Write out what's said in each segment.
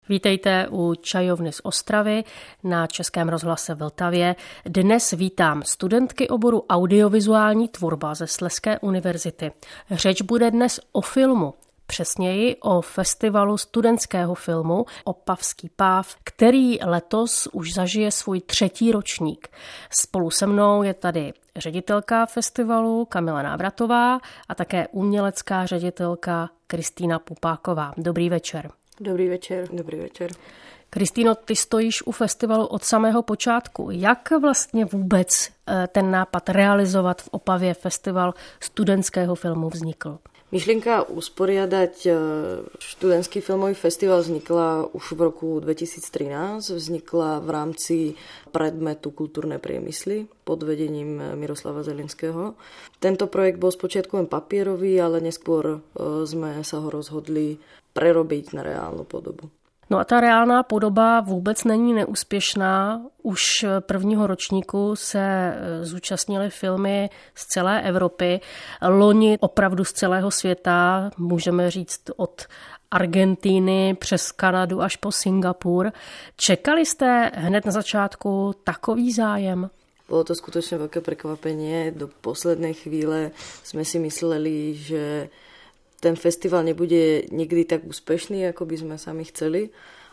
Vítejte u Čajovny z Ostravy na Českém rozhlase Vltavě. Dnes vítám studentky oboru audiovizuální tvorba ze Slezské univerzity. Řeč bude dnes o filmu, přesněji o festivalu studentského filmu Opavský páv, který letos už zažije svůj 3. ročník. Spolu se mnou je tady ředitelka festivalu Kamila Návratová a také umělecká ředitelka Kristýna Pupáková. Dobrý večer. Dobrý večer. Dobrý večer. Kristýno, ty stojíš u festivalu od samého počátku. Jak vlastně vůbec ten nápad realizovat v Opavě festival studentského filmu vznikl? Myšlienka usporiadať študentský filmový festival vznikla už v roku 2013. Vznikla v rámci predmetu kultúrne priemysly pod vedením Miroslava Zelinského. Tento projekt bol spočiatku len papierový, ale neskôr sme sa ho rozhodli prerobiť na reálnu podobu. No a ta reálná podoba vůbec není neúspěšná. Už prvního ročníku se zúčastnily filmy z celé Evropy. Loni opravdu z celého světa, můžeme říct od Argentíny přes Kanadu až po Singapur. Čekali jste hned na začátku takový zájem? Bolo to skutočne veľké prekvapenie. Do poslednej chvíle sme si mysleli, že ten festival nebude nikdy tak úspešný, ako by sme sami chceli,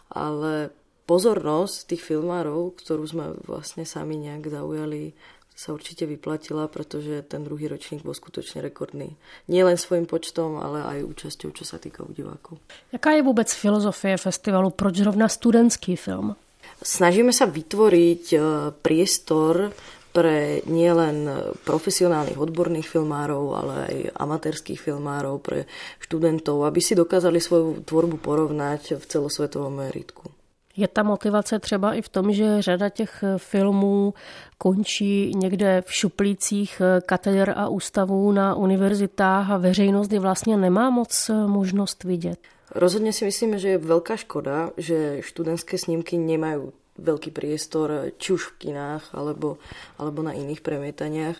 ale pozornosť tých filmárov, ktorú sme vlastne sami nejak zaujali, sa určite vyplatila, pretože ten druhý ročník bol skutočne rekordný. Nie len svojím počtom, ale aj účasťou, čo sa týka divákov. Jaká je vôbec filozofie festivalu? Proč zrovna studentský film? Snažíme sa vytvoriť priestor pre nielen profesionálnych odborných filmárov, ale aj amatérských filmárov, pre študentov, aby si dokázali svoju tvorbu porovnať v celosvetovom meritku. Je ta motivace třeba i v tom, že řada těch filmů končí někde v šuplících kateder a ústavů na univerzitách a veřejnost je vlastně nemá moc možnost vidět? Rozhodne si myslíme, že je veľká škoda, že študentské snímky nemajú veľký priestor, či už v kinách, alebo na iných premietaniach.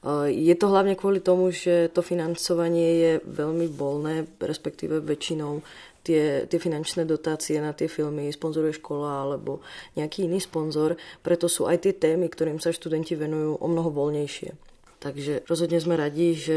Je to hlavne kvôli tomu, že to financovanie je veľmi voľné, respektíve väčšinou tie finančné dotácie na tie filmy sponzoruje škola alebo nejaký iný sponzor, preto sú aj tie témy, ktorým sa študenti venujú, o mnoho voľnejšie. Takže rozhodne sme radi, že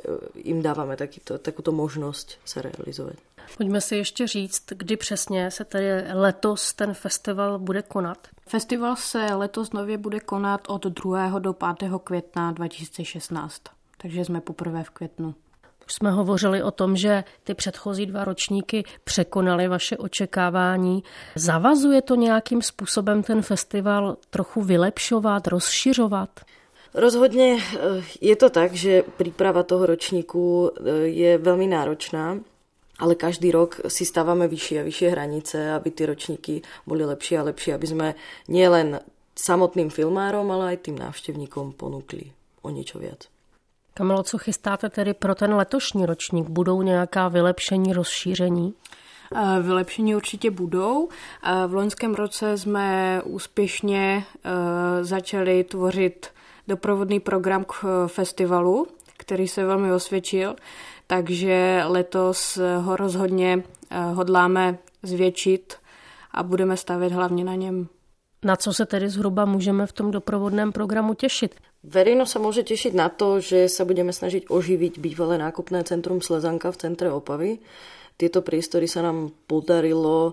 im dávame takúto možnosť sa realizovať. Pojďme si ještě říct, kdy přesně se tedy letos ten festival bude konat. Festival se letos nově bude konat od 2. do 5. května 2016, takže jsme poprvé v květnu. Už jsme hovořili o tom, že ty předchozí 2 ročníky překonaly vaše očekávání. Zavazuje to nějakým způsobem ten festival trochu vylepšovat, rozšiřovat? Rozhodne je to tak, že príprava toho ročníku je veľmi náročná, ale každý rok si stávame vyššie a vyššie hranice, aby tie ročníky boli lepšie a lepšie, aby sme nielen samotným filmárom, ale aj tým návštevníkom ponúkli o niečo viac. Kamilo, co chystáte tedy pro ten letošní ročník? Budou nějaká vylepšení, rozšíření? Vylepšení určitě budou. V loňském roce jsme úspěšně začali tvořit doprovodný program k festivalu, který se velmi osvědčil, takže letos ho rozhodně hodláme zvětšit a budeme stavět hlavně na něm. Na co se tedy zhruba můžeme v tom doprovodném programu těšit? Verejnosť sa môže tešiť na to, že sa budeme snažiť oživiť bývalé nákupné centrum Slezanka v centre Opavy. Tieto priestory sa nám podarilo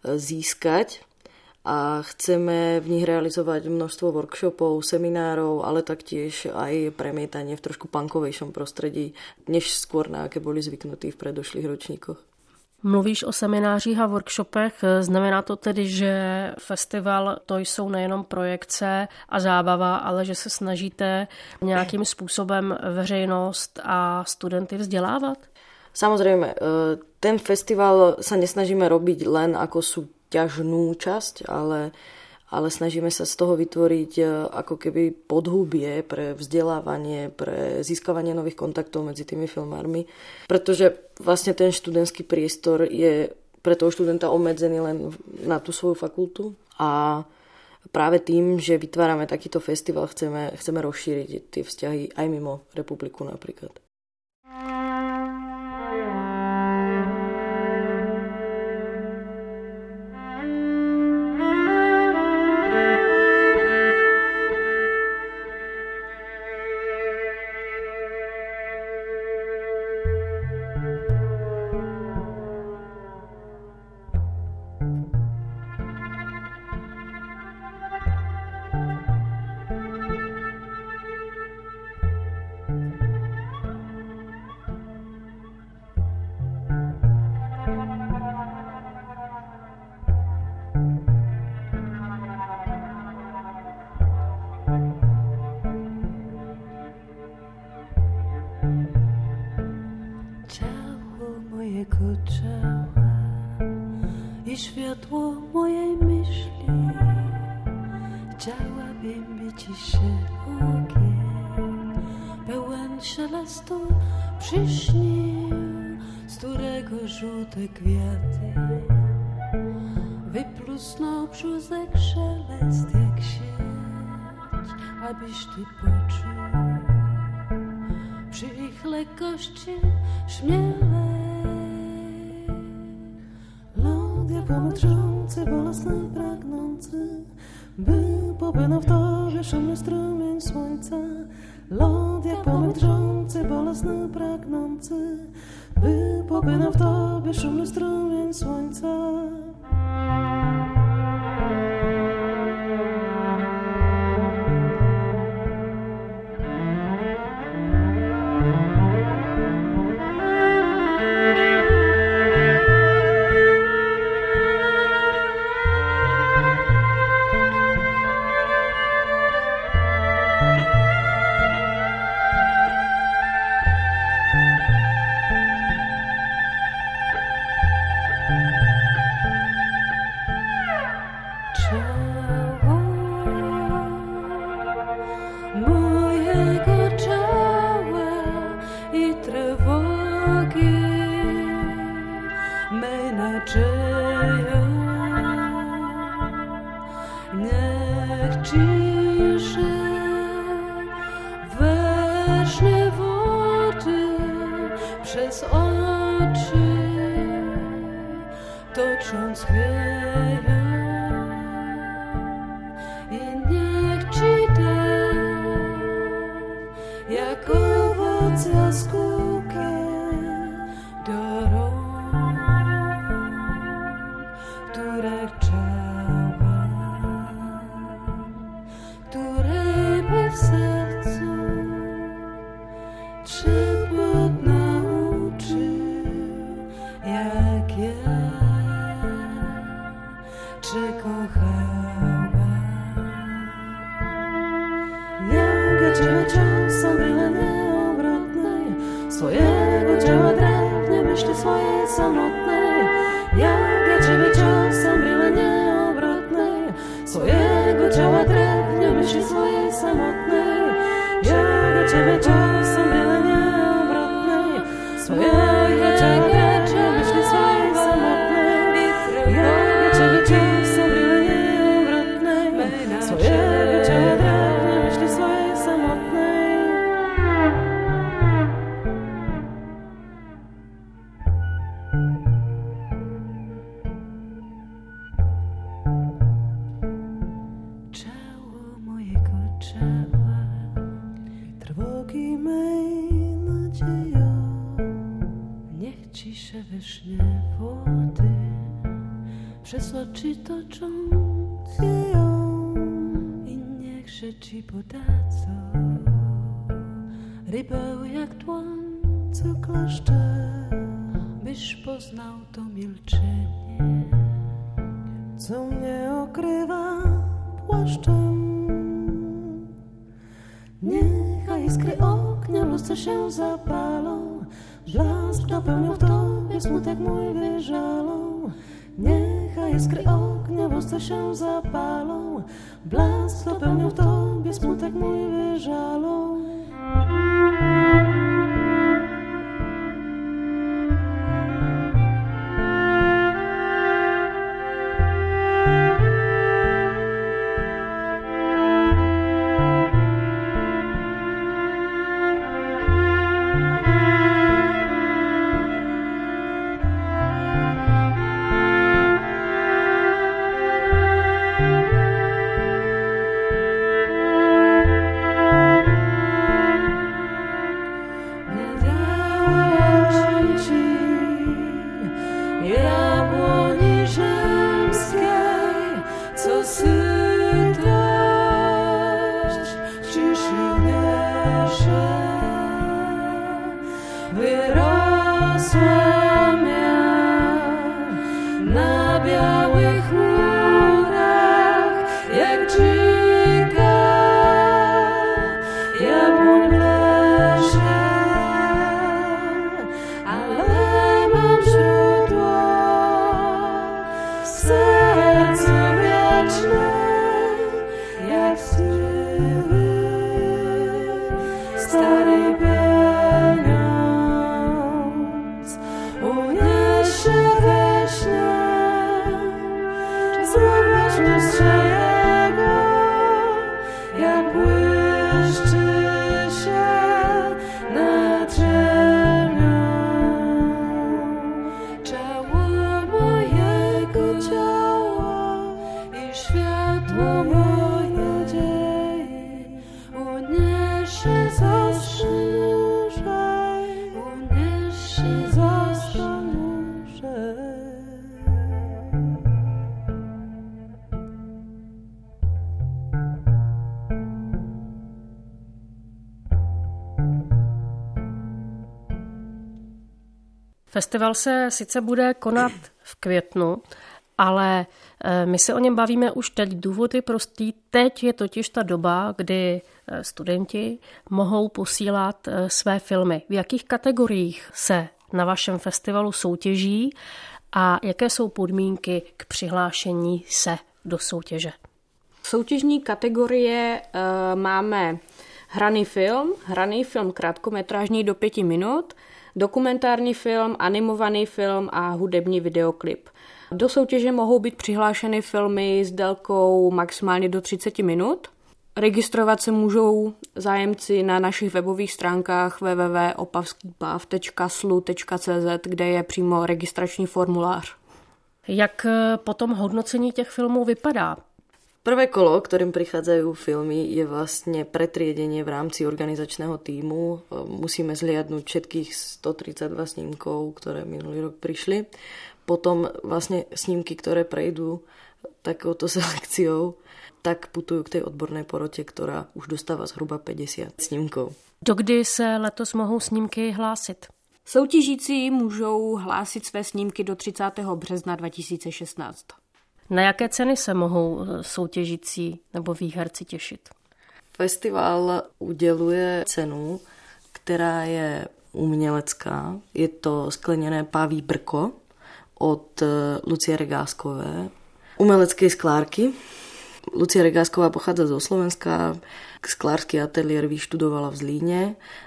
získať a chceme v nich realizovať množstvo workshopov, seminárov, ale taktiež aj premietanie v trošku punkovejšom prostredí, než skôr na aké boli zvyknutí v predošlých ročníkoch. Mluvíš o seminářích a workshopech, znamená to tedy, že festival to jsou nejenom projekce a zábava, ale že se snažíte nějakým způsobem veřejnost a studenty vzdělávat? Samozrejme, ten festival sa nesnažíme robiť len ako súťažnú časť, ale snažíme sa z toho vytvoriť ako keby podhubie pre vzdelávanie, pre získavanie nových kontaktov medzi tými filmármi, pretože vlastne ten študentský priestor je pre toho študenta obmedzený len na tú svoju fakultu a práve tým, že vytvárame takýto festival, chceme rozšíriť tie vzťahy aj mimo republiku napríklad. ciało mojej myśli. Chciałabym być szerokie, pełen szelestu przyśnił, z którego żółte kwiaty wyplusnął brzuzek szelest jak sieć, abyś ty poczuł przy ich lekkości śmielej. Ląd jak pomęczący, bolesny, pragnący, by popłynął w tobie szumny strumień słońca. Ląd jak pomęczący, bolesny, pragnący, by popłynął w tobie szumny strumień słońca. Oczy toczą ją i niechże ci podadzą rybę jak dłoń, co klaszcze, byś poznał to milczenie, co mnie okrywa płaszczem. Niechaj iskry ognia w lustrze się zapalą, blask napełnią w tobie smutek mój wyżalą. Niechaj iskry ognia w lustrze się zapalą, blask napełnią w tobie smutek mój wyżalą. dostrzega, jak błyszczy się nad ziemią. Ciało mojego ciała i światło mojej nadziei uniesie zawsze niżej, uniesie zawsze niżej. Festival se sice bude konat v květnu, ale my se o něm bavíme už teď. Důvod je prostý. Teď je totiž ta doba, kdy studenti mohou posílat své filmy. V jakých kategoriích se na vašem festivalu soutěží a jaké jsou podmínky k přihlášení se do soutěže? Soutěžní kategorie máme hraný film krátkometrážní do 5 minut, dokumentární film, animovaný film a hudební videoklip. Do soutěže mohou být přihlášeny filmy s délkou maximálně do 30 minut. Registrovat se můžou zájemci na našich webových stránkách www.opavskýpav.slu.cz, kde je přímo registrační formulář. Jak potom hodnocení těch filmů vypadá? Prvé kolo, ktorým prichádzajú filmy, je vlastne pretriedenie v rámci organizačného tímu. Musíme zliadnúť všetkých 132 snímkov, ktoré minulý rok prišli. Potom vlastne snímky, ktoré prejdú takouto selekciou, tak putujú k tej odbornej porote, ktorá už dostáva zhruba 50 snímkov. Dokdy se letos mohou snímky hlásit? Soutěžící můžou hlásit své snímky do 30. března 2016. Na jaké ceny se mohou soutěžící nebo výherci těšit? Festival uděluje cenu, která je umělecká. Je to skleněné páví brko od Lucie Regáskové. Umelecké sklárky. Lucia Regásková pochádza zo Slovenska. Sklársky ateliér vyštudovala v Zlíne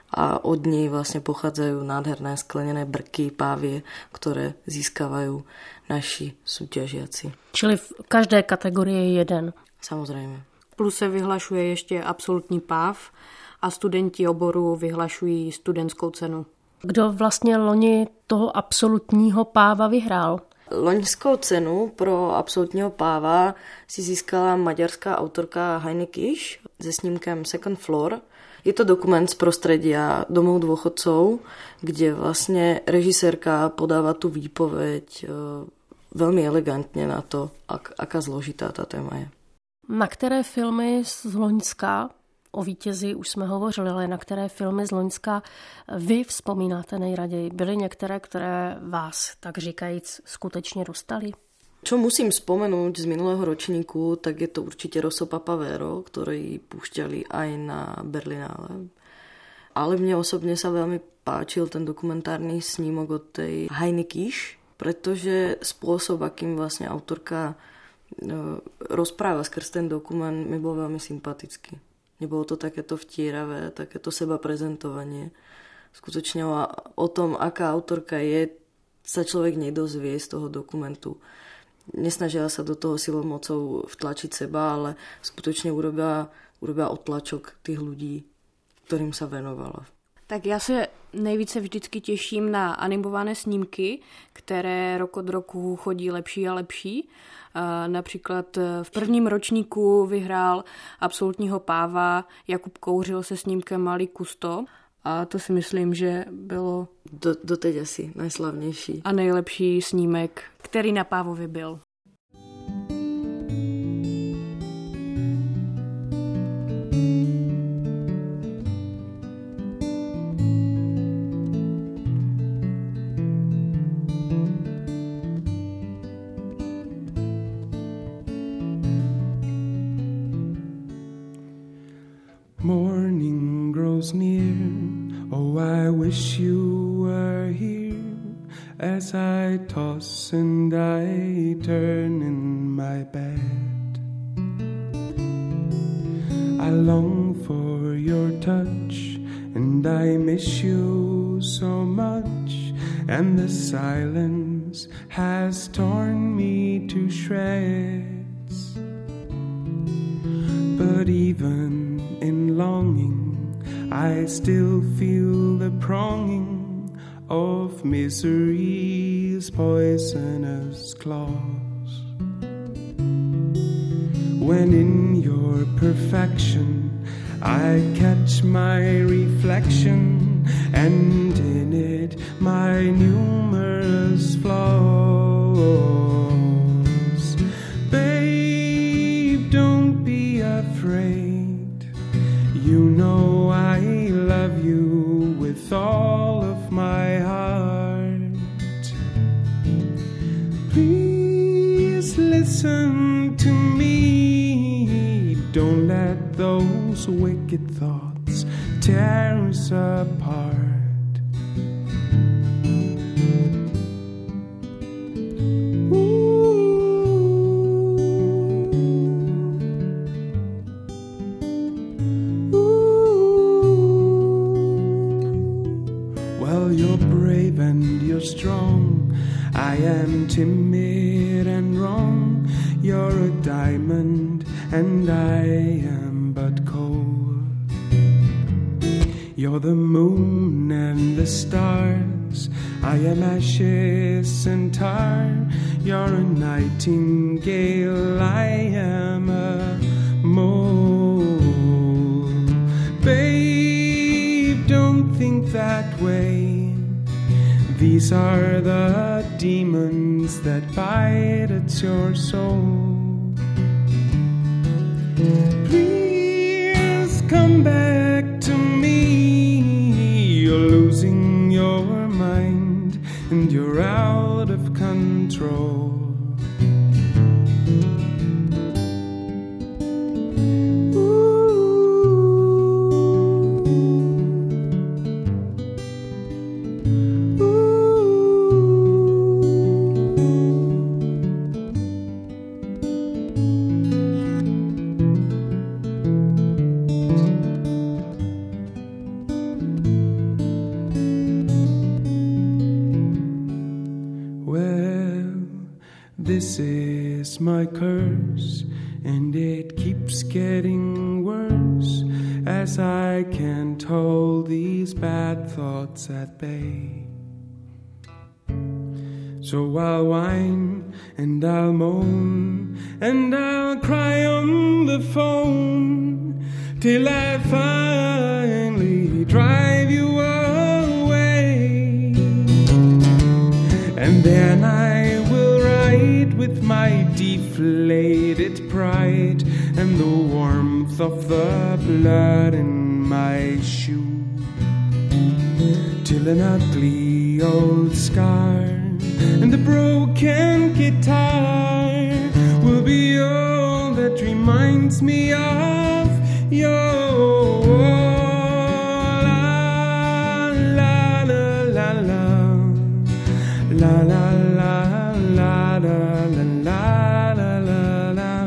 a od nej vlastne pochádzajú nádherné sklenené brky, pávie, ktoré získavajú naši súťažiaci. Čili v každé kategorii je jeden. Samozřejmě. Plus se vyhlašuje ještě absolutní páv a studenti oboru vyhlašují studentskou cenu. Kdo vlastně loni toho absolutního páva vyhrál? Loňskou cenu pro absolutního páva si získala maďarská autorka Heine Kiš se snímkem Second Floor. Je to dokument z prostredia domov dôchodcov, kde vlastne režisérka podáva tú výpoveď veľmi elegantne na to, aká zložitá tá téma je. Na které filmy z Loňska, o vítězi už jsme hovořili, ale na které filmy z Loňska vy vzpomínáte nejraději? Byly některé, které vás, tak říkajíc, skutečně dostaly? Čo musím spomenúť z minulého ročníku, tak je to určite Rosso Papavero, ktorý púšťali aj na Berlinále. Ale mne osobne sa veľmi páčil ten dokumentárny snímok od tej Heine Kiš, pretože spôsob, akým vlastne autorka rozpráva skrz ten dokument, mi bol veľmi sympatický. Nebolo to takéto vtíravé, takéto seba prezentovanie. Skutočne o tom, aká autorka je, sa človek nedozvie z toho dokumentu. Nesnažila sa do toho silou mocou vtlačiť seba, ale skutočne urobila otlačok tých ľudí, ktorým sa venovala. Tak já se nejvíce vždycky těším na animované snímky, které rok od roku chodí lepší a lepší. Například v prvním ročníku vyhrál absolutního páva Jakub Kouřil se snímkem Malý Kusto. A to si myslím, že bylo doteď asi najslavnější. A nejlepší snímek, který na pávovi byl. Morning grows near, oh I wish you were here, as I toss and I turn in my bed. I long for your touch, and I miss you so much, and the silence has torn me to shreds. but even in longing, I still feel the pronging of misery's poisonous claws. When in your perfection I catch my reflection, and in it my numerous flaws. Babe, don't be afraid. You know I love you with all of my heart. Please listen to me. Don't let those wicked thoughts tear us apart. Well, you're brave and you're strong. I am timid and wrong. You're a diamond and I am but coal. You're the moon and the stars. I am ashes and tar. You're a nightingale, I am a mole. Babe, don't think that way. These are the demons that bite at your soul. Please come back to me. You're losing your mind and you're out of control. This is my curse, and it keeps getting worse as I can't hold these bad thoughts at bay. So I'll whine and I'll moan and I'll cry on the phone till I finally drive you away. And then I will ride with my deflated pride and the warmth of the blood in my shoe, till an ugly old scar and a broken guitar will be all that reminds me of your la la la la la la la la la la la la la la.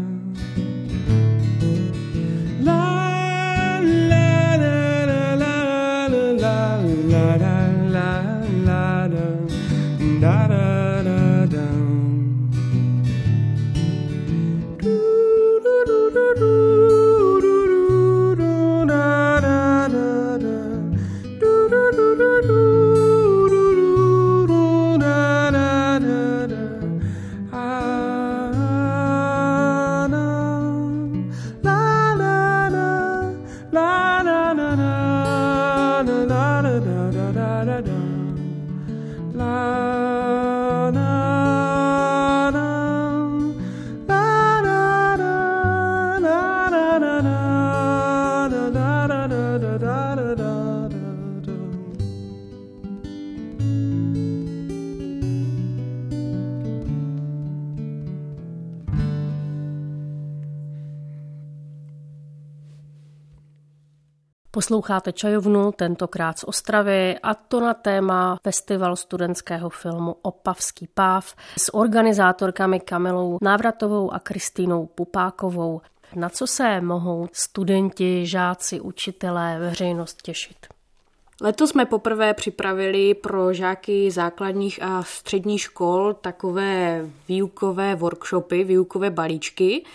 Da da da da. Do do do do do do do da da da da. Do do do do do do do da da da da. Ah na la la la la la la la la la da da da da. La na na la na na la na na na la da da da da da da. Posloucháte Čajovnu, tentokrát z Ostravy, a to na téma Festival studentského filmu Opavský páv s organizátorkami Kamilou Návratovou a Kristýnou Pupákovou. Na co se mohou studenti, žáci, učitelé, veřejnost těšit? Letos jsme poprvé připravili pro žáky základních a středních škol takové výukové workshopy, výukové balíčky.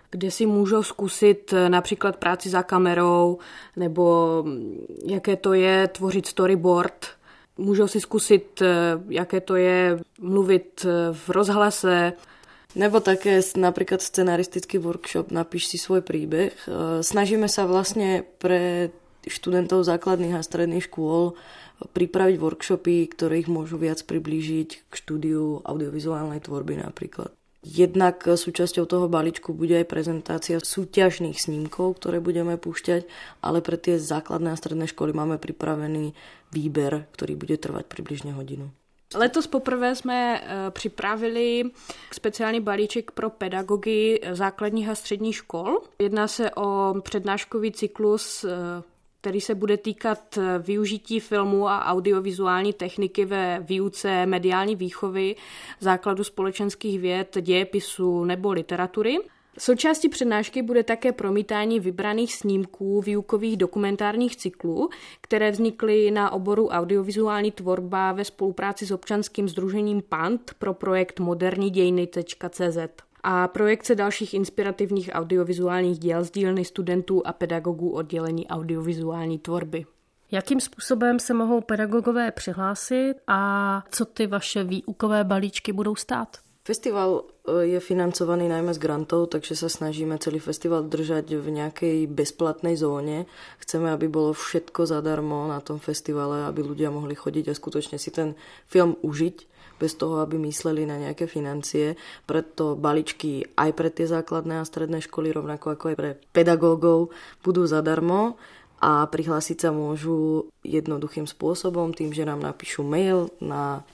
kde si můžou zkusit například práci za kamerou, nebo jaké to je tvořit storyboard. Můžou si zkusit, jaké to je mluvit v rozhlase. Nebo také napríklad scenaristický workshop Napíš si svoj príbeh. Snažíme sa vlastne pre študentov základných a stredných škôl pripraviť workshopy, ktoré ich môžu viac priblížiť k štúdiu audiovizuálnej tvorby napríklad. Jednak súčasťou toho balíčku bude aj prezentácia súťažných snímkov, ktoré budeme púšťať, ale pre tie základné a stredné školy máme pripravený výber, ktorý bude trvať približne hodinu. Letos poprvé jsme připravili speciální balíček pro pedagogy základních a středních škol. Jedná se o přednáškový cyklus, který se bude týkat využití filmu a audiovizuální techniky ve výuce mediální výchovy, základu společenských věd, dějepisu nebo literatury. Součástí přednášky bude také promítání vybraných snímků výukových dokumentárních cyklů, které vznikly na oboru audiovizuální tvorba ve spolupráci s občanským sdružením PANT pro projekt modernidějiny.cz a projekce dalších inspirativních audiovizuálních děl z dílny studentů a pedagogů oddělení audiovizuální tvorby. Jakým způsobem se mohou pedagogové přihlásit a co ty vaše výukové balíčky budou stát? Festival je financovaný najmä z grantov, takže sa snažíme celý festival držať v nejakej bezplatnej zóne. Chceme, aby bolo všetko zadarmo na tom festivale, aby ľudia mohli chodiť a skutočne si ten film užiť, bez toho, aby mysleli na nejaké financie. Preto balíčky aj pre tie základné a stredné školy, rovnako ako aj pre pedagógov, budú zadarmo. A prihlásiť sa môžu jednoduchým spôsobom, tým, že nám napíšu mail na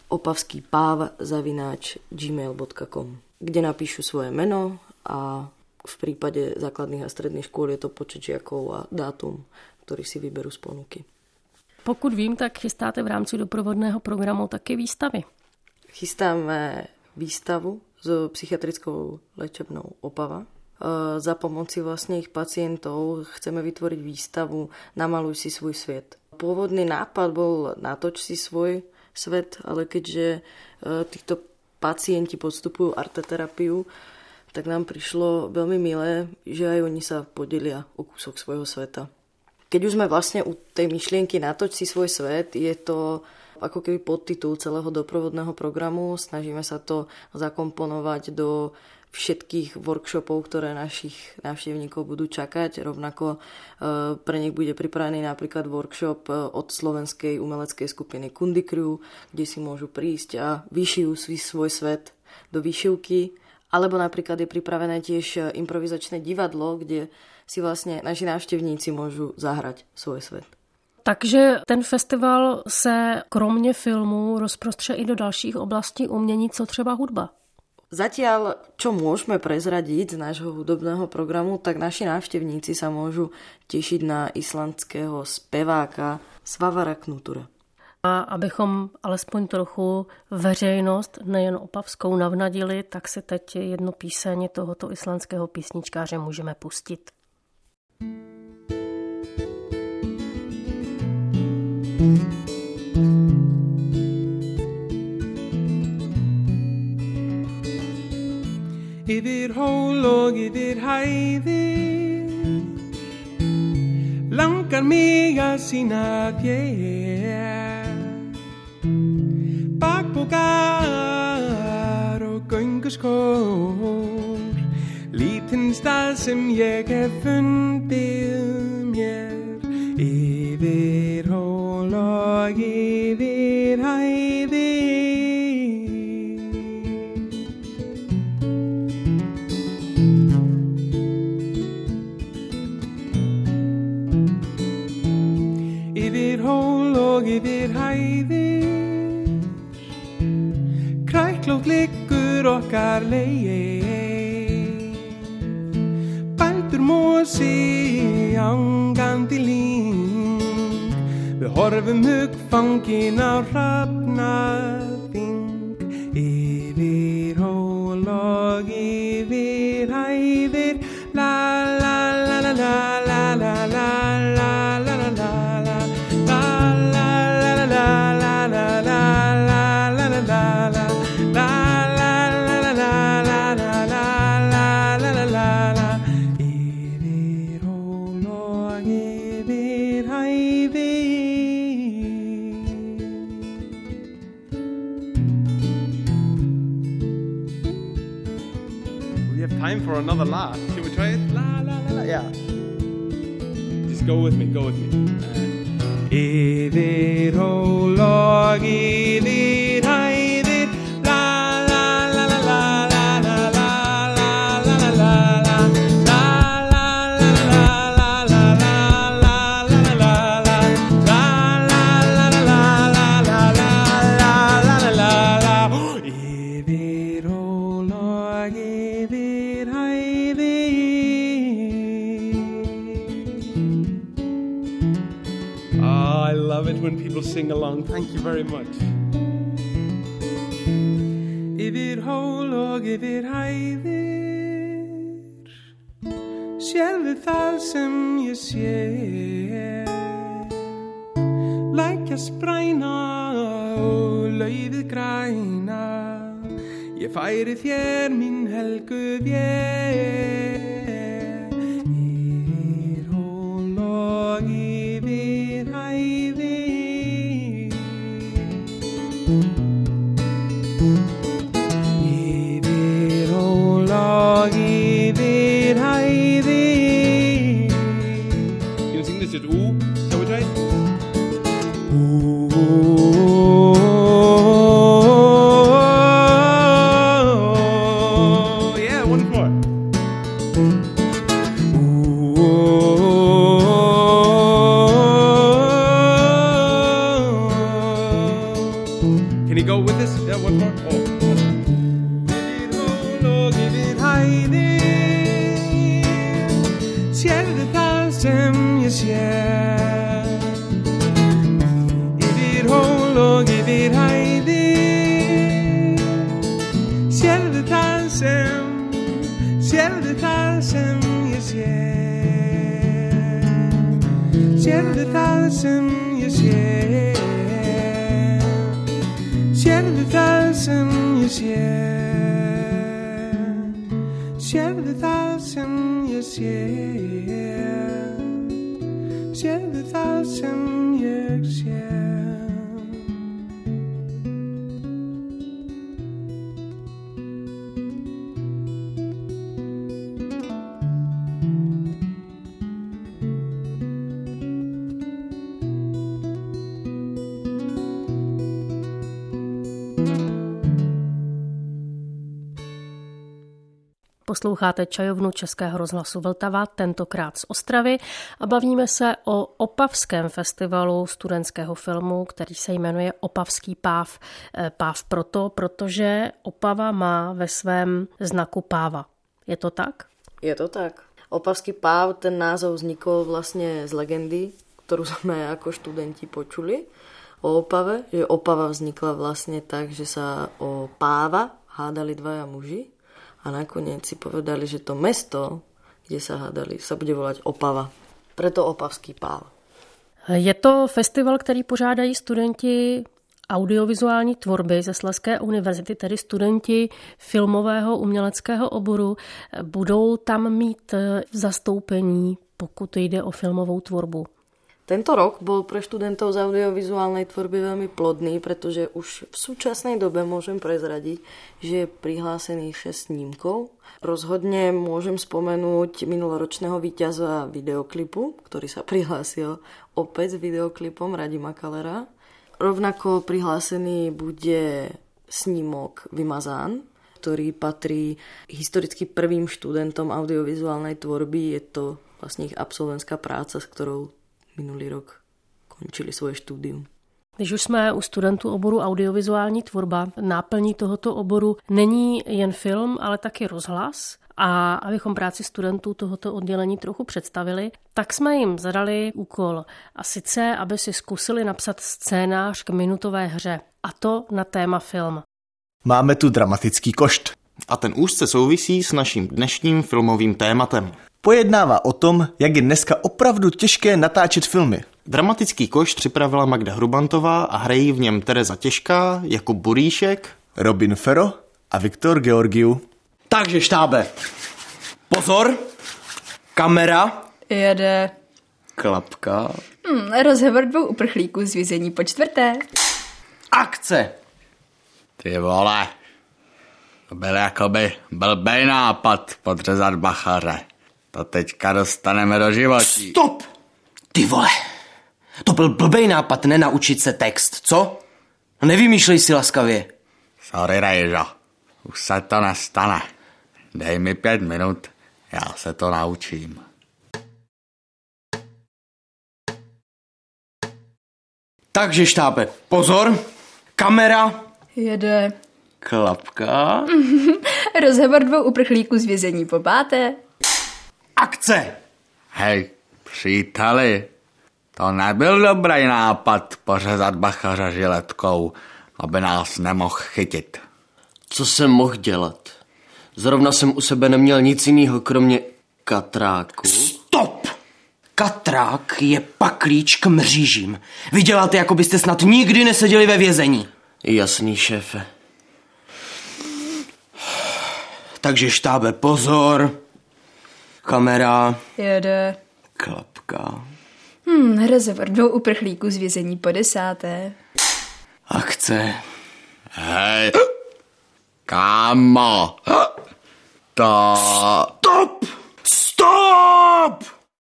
opavskýpav@gmail.com, kde napíšu svoje meno a v prípade základných a stredných škôl je to počet žiakov a dátum, ktorý si vyberú z ponuky. Pokud vím, tak chystáte v rámci doprovodného programu také výstavy. Chystáme výstavu s psychiatrickou liečebnou Opava. Za pomoci vlastne ich pacientov chceme vytvoriť výstavu Namaluj si svoj svet. Pôvodný nápad bol Natoč si svoj svet, ale keďže títo pacienti podstupujú arteterapiu, tak nám prišlo veľmi milé, že aj oni sa podelia o kúsok svojho sveta. Keď už sme vlastne u tej myšlienky Natoč si svoj svet, je to ako keby podtitul celého doprovodného programu. Snažíme sa to zakomponovať do všetkých workshopov, ktoré našich návštevníkov budú čakať. Rovnako pre nich bude pripravený napríklad workshop od slovenskej umeleckej skupiny Kundy Crew, kde si môžu prísť a vyšijú si svoj svet do výšivky. Alebo napríklad je pripravené tiež improvizačné divadlo, kde si vlastne naši návštevníci môžu zahrať svoj svet. Takže ten festival se kromě filmů rozprostře i do dalších oblastí umění, co třeba hudba. Zatiaľ, čo môžeme prezradiť z nášho hudobného programu, tak naši návštevníci sa môžu tešiť na islandského speváka Svavara Knutura. A abychom alespoň trochu veřejnost, nejen opavskou, navnadili, tak si teď jednu píseň tohoto islandského písničkáře můžeme pustit. Yfir hól og yfir hæðir langar mig að sýna þér bakbókar og gönguskór lítinn stað sem ég hef fundið mér yfir hól og yfir hæðir. Yfir hæðir kræklótt liggur okkar leið bældur mosi angandi lyng við horfum hugfangin á hrafnaþing yfir hól og yfir hæðir la la la la la la la la la la la la We have time for another la. Should we try it? La, la, la, la. Yeah. Just go with me, go with me. Yfir hólog, yfir hæðir, la, la, la, la, la, la, la, la, la, la, la, la, la. When people sing along, thank you very much. Yfir hólog, yfir hæðir, sérðu það sem ég sé, lækja spræna og laufið græna, ég færi þér mín helgu vér. Yfir hólog, yfir hæðir, Posloucháte čajovnu Českého rozhlasu Vltava, tentokrát z Ostravy, a bavíme se o opavském festivalu studentského filmu, který se jmenuje Opavský páv. Páv proto, protože Opava má ve svém znaku páva. Je to tak? Je to tak. Opavský páv, ten názov vznikol vlastne z legendy, ktorú sme ako študenti počuli o Opave, že Opava vznikla vlastne tak, že sa o páva hádali dvaja muži. A nakoniec si povedali, že to mesto, kde sa hádali, sa bude volať Opava. Preto Opavský páv. Je to festival, který pořádají studenti audiovizuální tvorby ze Slezské univerzity, tedy studenti filmového uměleckého oboru. Budou tam mít zastoupení, pokud jde o filmovou tvorbu? Tento rok bol pre študentov z audiovizuálnej tvorby veľmi plodný, pretože už v súčasnej dobe môžem prezradiť, že je prihlásených 6 snímkov. Rozhodne môžem spomenúť minuloročného víťaza videoklipu, ktorý sa prihlásil opäť s videoklipom Radima Kalera. Rovnako prihlásený bude snímok Vymazán, ktorý patrí historicky prvým študentom audiovizuálnej tvorby. Je to vlastne ich absolventská práca, s ktorou minulý rok končili svoje studium. Když už jsme u studentů oboru audiovizuální tvorba, náplní tohoto oboru není jen film, ale taky rozhlas. A abychom práci studentů tohoto oddělení trochu představili, tak jsme jim zadali úkol. A sice, aby si zkusili napsat scénář k minutové hře. A to na téma film. Máme tu dramatický košt. A ten úzce souvisí s naším dnešním filmovým tématem. Pojednává o tom, jak je dneska opravdu těžké natáčet filmy. Dramatický košt připravila Magda Hrubantová a hrají v něm Tereza Těžká, Jakub Buríšek, Robin Ferro a Viktor Georgiou. Takže štábe, pozor, kamera, jede klapka, rozhovor 2 uprchlíků z vězení po 4. akce. Ty vole, To byl jakoby blbej nápad podřezat bachaře. To teďka dostaneme do životí. Stop! Ty vole, to byl blbej nápad nenaučit se text, co? Nevymýšlej si laskavě. Sorry, Rejžo, už se to nestane. Dej mi 5 minut, já se to naučím. Takže štábe, pozor, kamera. Jede. Klapka. Rozhovor 2 uprchlíků z vězení po 5. Akce. Hej, příteli, to nebyl dobrý nápad pořezat bachaře žiletkou, aby nás nemohl chytit. Co jsem mohl dělat? Zrovna jsem u sebe neměl nic jiného, kromě katráku. Stop! Katrák je paklíč k mřížím. Vy děláte, jako byste snad nikdy neseděli ve vězení. Jasný, šéfe. Takže štábe, pozor. Kamera. Jede. Klapka. Rozhovor 2 uprchlíků z vězení po 10. Akce. Hej, kámo, to... Stop! Stop!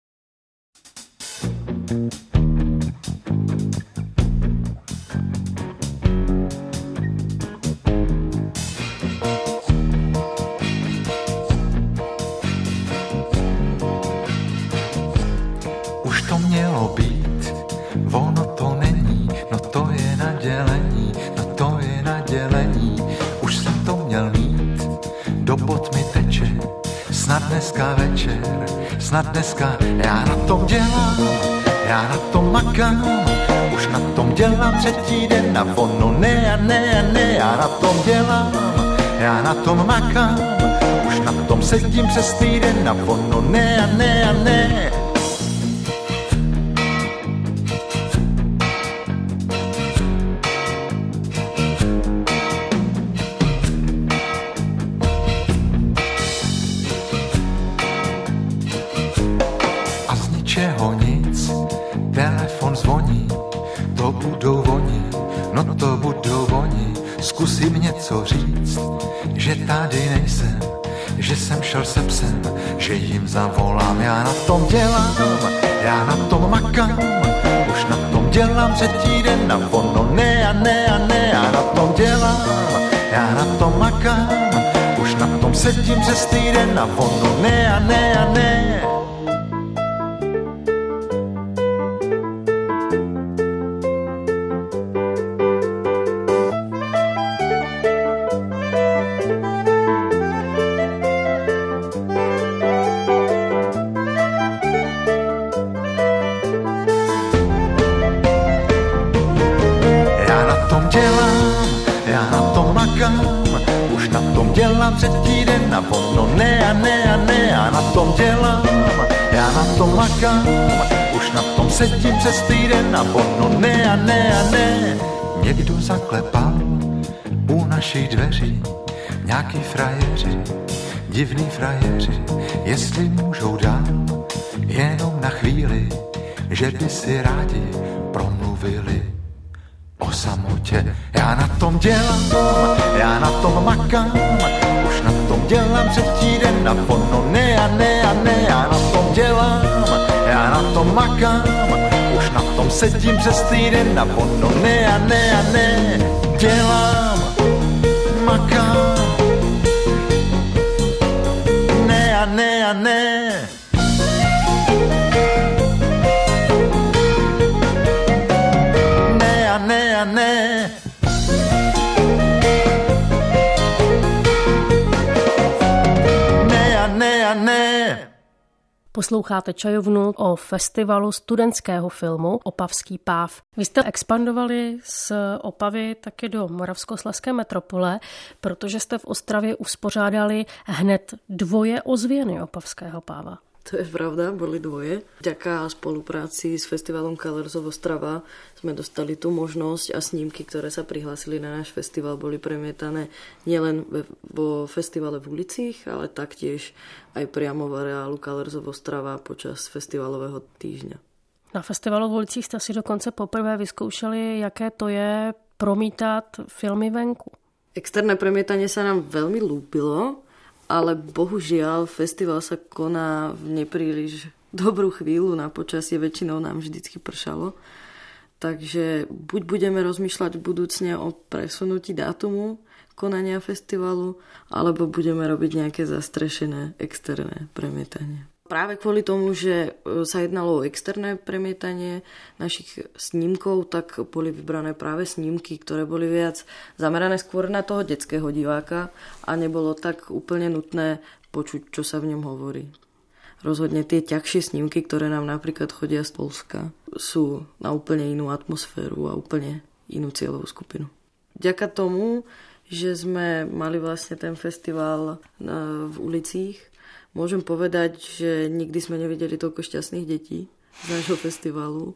Už to mělo být, ono to není, no to je nadělení, no to je nadělení. Už jsem to měl mít, do bot mi teče, snad dneska večer, snad dneska. Já na tom dělám, já na tom makám, už na tom dělám 3. den a ono ne a ne a ne. Já na tom dělám, já na tom makám, už na tom sedím přes týden a ono ne a ne a ne. Nic, telefon zvoní, to budou oni, no to budou oni. Zkusím něco říct, že tady nejsem, že jsem šel se psem, že jim zavolám. Já na tom dělám, já na tom makám, už na tom dělám 3. den a ono ne a ne a ne. Já na tom dělám, já na tom makám, už na tom sedím přes týden a ono ne a ne a ne. Už na tom dělám 3. den a ono ne a ne a ne. Já na tom dělám, já na tom makám, už na tom sedím přes týden a ono ne a ne a ne. Někdo zaklepal u našich dveří, nějaký frajeři, divný frajeři, jestli můžou dál, jenom na chvíli, že by si rádi promluvili o samotě. Já na tom dělám, já na tom makám, už na tom dělám 3. den a ono ne a ne a ne. Já na tom dělám, já na tom makám, už na tom sedím přes týden a ono ne a ne a ne. Dělám, makám, ne a ne a ne. Ne. Ne. Posloucháte čajovnu o festivalu studentského filmu Opavský páv. Vy jste expandovali z Opavy taky do Moravskoslezské metropole, protože jste v Ostravě uspořádali hned 2 ozvěny Opavského páva. To je pravda, boli 2. Vďaka spolupráci s festivalom Colors of Ostrava sme dostali tú možnosť a snímky, ktoré sa prihlásili na náš festival, boli premietané nielen vo festivale v ulicích, ale taktiež aj priamo v areálu Colors of Ostrava počas festivalového týždňa. Na festivalu v ulicích jste si dokonce poprvé vyzkoušeli, jaké to je promítat filmy venku. Externé premietanie sa nám veľmi ľúbilo, ale bohužiaľ festival sa koná v nepríliš dobrú chvíľu na počasie, väčšinou nám vždycky pršalo. Takže buď budeme rozmýšľať budúcne o presunutí dátumu konania festivalu, alebo budeme robiť nejaké zastrešené externé premietanie. Práve kvôli tomu, že sa jednalo o externé premietanie našich snímkov, tak boli vybrané práve snímky, ktoré boli viac zamerané skôr na toho detského diváka a nebolo tak úplne nutné počuť, čo sa v ňom hovorí. Rozhodne tie ťažšie snímky, ktoré nám napríklad chodia z Poľska, sú na úplne inú atmosféru a úplne inú cieľovú skupinu. Vďaka tomu, že sme mali vlastne ten festival v ulicích, môžem povedať, že nikdy sme nevideli toľko šťastných detí z nášho festivalu.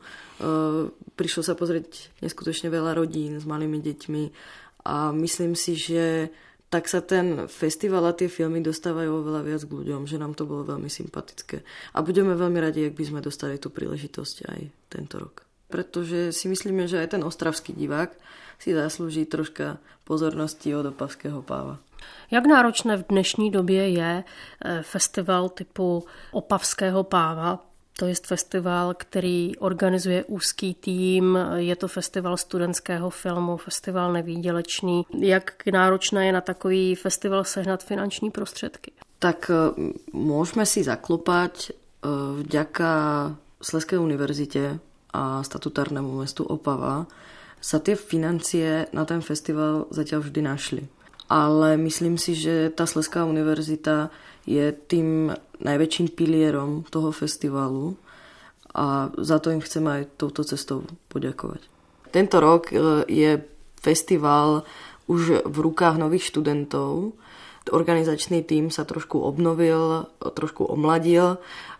Prišlo sa pozrieť neskutočne veľa rodín s malými deťmi a myslím si, že tak sa ten festival a tie filmy dostávajú oveľa viac k ľuďom, že nám to bolo veľmi sympatické. A budeme veľmi radi, ak by sme dostali tú príležitosť aj tento rok. Pretože si myslíme, že aj ten ostravský divák si zaslúži troška pozornosti od Opavského páva. Jak náročné v dnešní době je festival typu Opavského páva? To je festival, který organizuje úzký tým, je to festival studentského filmu, festival nevýdělečný. Jak náročné je na takový festival sehnat finanční prostředky? Tak môžeme si zaklopať vďaka Slezskej univerzite a statutárnemu mestu Opava sa tie financie na ten festival zatiaľ vždy našli. Ale myslím si, že tá Slezská univerzita je tým najväčším pilierom toho festivalu a za to im chcem aj touto cestou poďakovať. Tento rok je festival už v rukách nových študentov. Organizačný tím sa trošku obnovil, trošku omladil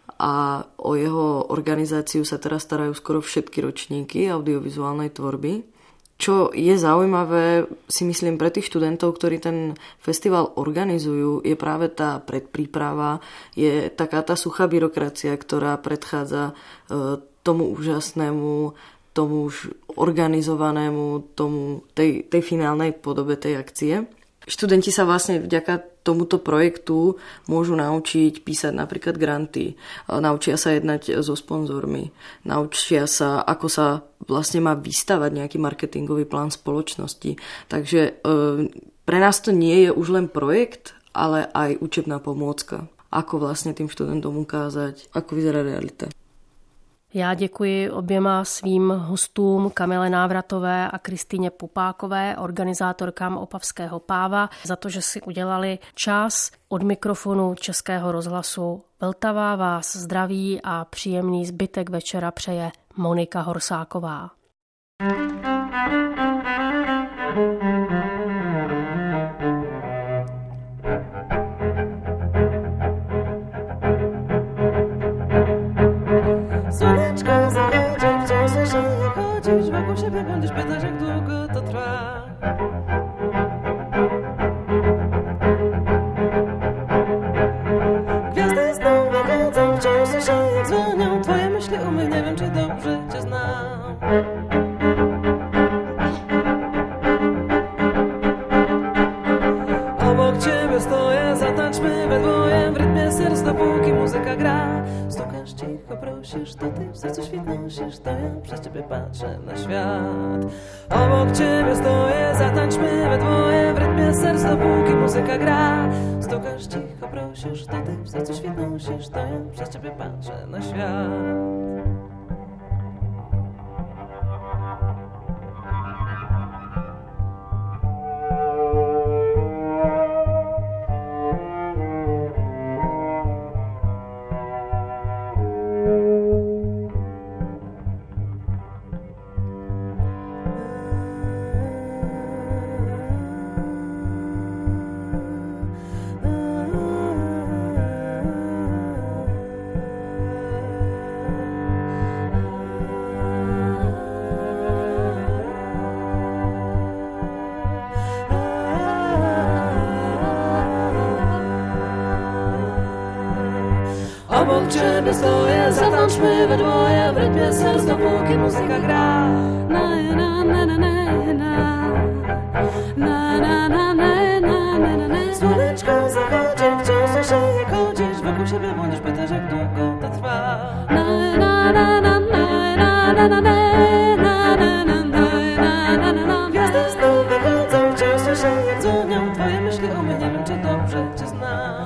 a o jeho organizáciu sa teraz starajú skoro všetky ročníky audiovizuálnej tvorby. Čo je zaujímavé, si myslím, pre tých študentov, ktorí ten festival organizujú, je práve tá predpríprava, je taká tá suchá byrokracia, ktorá predchádza tomu úžasnému, tomu už organizovanému, tej finálnej podobe tej akcie. Študenti sa vlastne vďaka tomuto projektu môžu naučiť písať napríklad granty, naučia sa jednať so sponzormi, naučia sa, ako sa vlastne má vystavať nejaký marketingový plán spoločnosti. Takže pre nás to nie je už len projekt, ale aj učebná pomôcka. Ako vlastne tým študentom ukázať, ako vyzerá realita. Já děkuji oběma svým hostům Kamile Návratové a Kristýně Pupákové, organizátorkám Opavského páva, za to, že si udělali čas. Od mikrofonu Českého rozhlasu Vltava vás zdraví a příjemný zbytek večera přeje Monika Horsáková. Słoneczko zachodzi, wciąż słyszę jak chodzisz wokół siebie, będziesz pytać jak długo to trwa. Gwiazdy znowu wychodzą, wciąż słyszę jak dzwonią twoje myśli u mnie, nie wiem czy dobrze cię znam. Obok ciebie stoję, zatańczmy we dwoje w rytmie serc, dopóki muzyka gra. Stukasz cicho, prosisz, to ty w sercu świt nosisz, to ja przez ciebie patrzę na świat. Obok ciebie stoję, zatańczmy we dwoje w rytmie serc, dopóki muzyka gra. Stukasz cicho, prosisz, to ty w sercu świt nosisz, to ja przez ciebie patrzę na świat. obok ciebie stoję, zatańczmy we dwoje, w rytmie serc, dopóki muzyka gra. Na na na na na na. Na na na na na na na. Słoneczko zachodzi, wciąż szyję chodzisz, wokół siebie błądzisz, pytasz jak długo to trwa. Na na na na na na na na na. Gwiazdy znów wychodzą, wciąż słyszę jak dzwonią twoje myśli o mnie, nie wiem czy dobrze cię znam.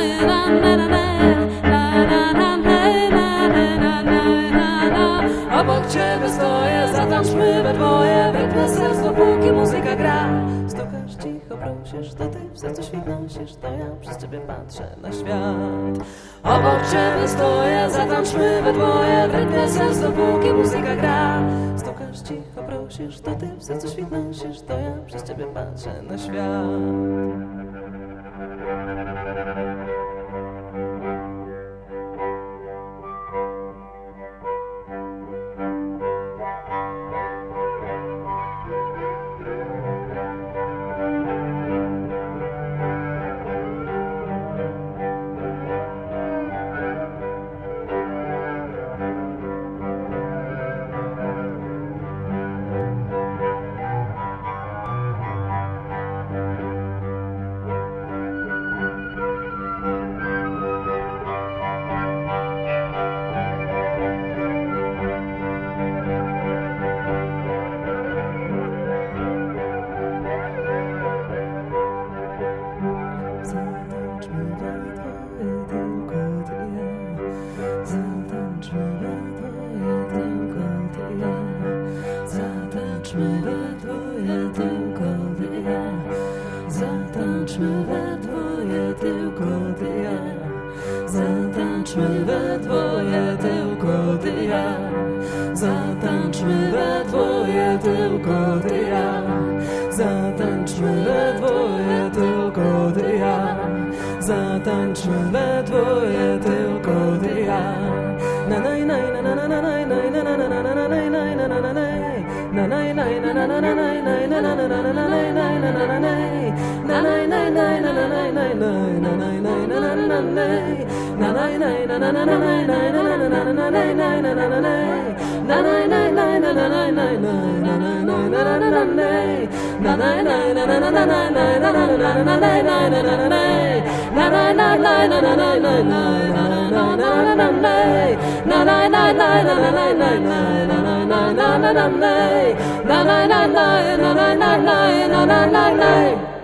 Obok ciebie stoję, zatańczmy we dwoje, w rytmie serc, dopóki muzyka gra. Stukasz cicho, prosisz, to ty w sercu świt nosisz, to ja przez ciebie patrzę na świat. Obok ciebie stoję, zatańczmy we dwoje, w rytmie serc, dopóki muzyka gra. Stukasz cicho, prosisz, to ty w sercu świt nosisz, to ja przez ciebie patrzę na świat. Zatańczmy we dwoje, tylko ty ja. Zatańczmy we dwoje, tylko ty ja. Zatańczmy we dwoje, tylko ty ja. Zatańczmy we dwoje, tylko ty ja. Na naj naj na na na na naj naj na na na na na naj naj na na na naj. Na naj naj na na na na naj naj na na na na na naj naj na na na naj. Na naj naj naj na na naj naj naj na naj naj na na na naj. Na naj naj na na na na naj naj na na na na na naj naj na na na naj. Na naj naj naj na na naj naj naj na naj naj na na na naj. Na naj naj na na na na naj naj na na na na naj naj na na na naj. Na naj naj naj na na naj naj naj na na na na na naj. Na naj naj naj na na naj naj naj na na na na na naj. Na naj naj naj na naj naj naj na na naj naj.